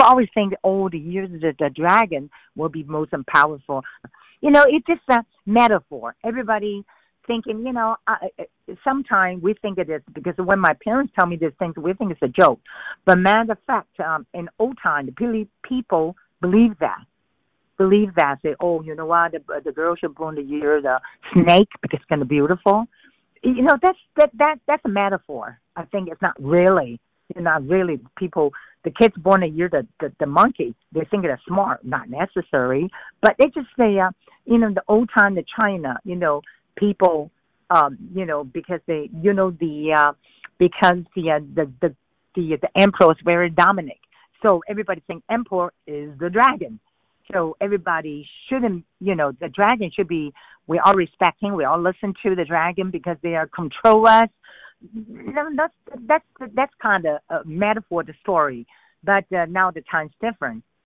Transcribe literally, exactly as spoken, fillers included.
people always think all the years that the dragon will be most powerful. You know, it's just a metaphor. Everybody thinking, you know, I, sometimes we think it is because when my parents tell me these things, we think it's a joke. But matter of fact, um, in old time, the people believe that. Believe that. Say, oh, you know what? The, the girl should born the year the snake because it's kind of beautiful. You know, that's that that that's a metaphor. I think it's not really. You're not really people. The kids born a year the, the the monkey. They think they're smart. Not necessary, but they just say, uh, you know, the old time, the China, you know, people, um, you know, because they, you know, the uh, because the uh, the the the the emperor is very dominant. So everybody think emperor is the dragon. So everybody shouldn't, you know, the dragon should be, we all respect him, we all listen to the dragon because they are control us. No, that's, that's, that's kind of a metaphor, the story. But uh, now the time's different.